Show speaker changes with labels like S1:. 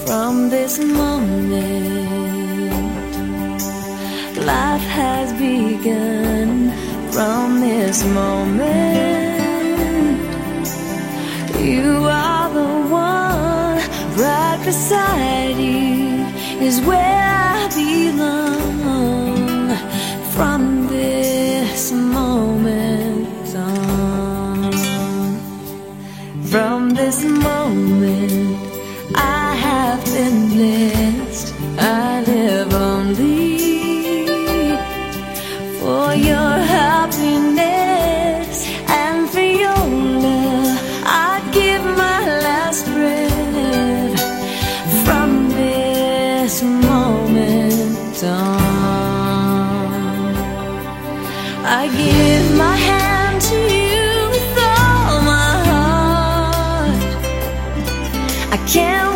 S1: From this moment, life has begun. From this moment, you are the one. Right beside you is where I belong. From this moment on, from this moment, I have been blessed. I live only for your happiness and for your love. I'd give my last breath. From this moment on, I give my hand to you with all my heart. I can't